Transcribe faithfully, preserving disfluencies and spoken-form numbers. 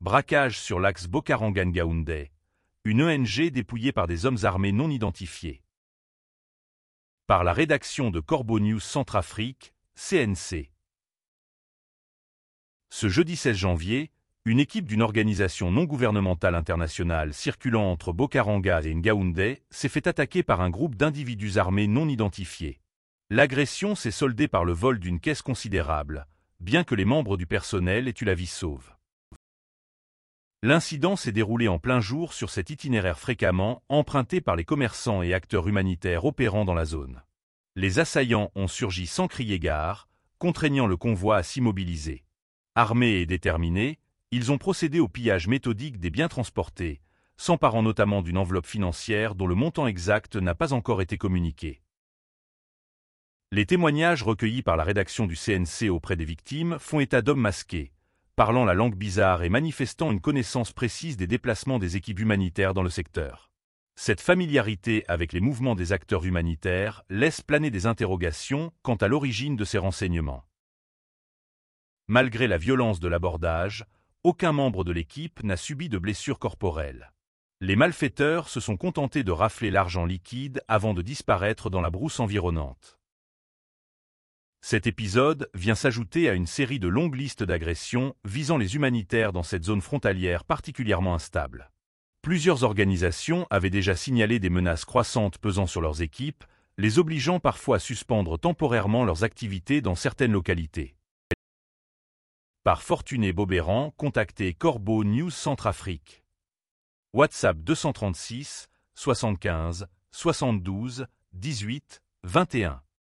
Braquage sur l'axe Bokarangan-Gaoundé. Une O N G dépouillée par des hommes armés non identifiés. Par la rédaction de Corbeau News Centrafrique, C N C. Ce jeudi seize janvier, une équipe d'une organisation non gouvernementale internationale circulant entre Bokaranga et Ngaoundé s'est fait attaquer par un groupe d'individus armés non identifiés. L'agression s'est soldée par le vol d'une caisse considérable, bien que les membres du personnel aient eu la vie sauve. L'incident s'est déroulé en plein jour sur cet itinéraire fréquemment emprunté par les commerçants et acteurs humanitaires opérant dans la zone. Les assaillants ont surgi sans crier gare, contraignant le convoi à s'immobiliser. Armés et déterminés, ils ont procédé au pillage méthodique des biens transportés, s'emparant notamment d'une enveloppe financière dont le montant exact n'a pas encore été communiqué. Les témoignages recueillis par la rédaction du C N C auprès des victimes font état d'hommes masqués, parlant la langue bizarre et manifestant une connaissance précise des déplacements des équipes humanitaires dans le secteur. Cette familiarité avec les mouvements des acteurs humanitaires laisse planer des interrogations quant à l'origine de ces renseignements. Malgré la violence de l'abordage, aucun membre de l'équipe n'a subi de blessures corporelles. Les malfaiteurs se sont contentés de rafler l'argent liquide avant de disparaître dans la brousse environnante. Cet épisode vient s'ajouter à une série de longues listes d'agressions visant les humanitaires dans cette zone frontalière particulièrement instable. Plusieurs organisations avaient déjà signalé des menaces croissantes pesant sur leurs équipes, les obligeant parfois à suspendre temporairement leurs activités dans certaines localités. Par Fortuné Bobéran, contactez Corbeau News Centrafrique. WhatsApp deux cent trente-six, soixante-quinze, soixante-douze, dix-huit, vingt et un.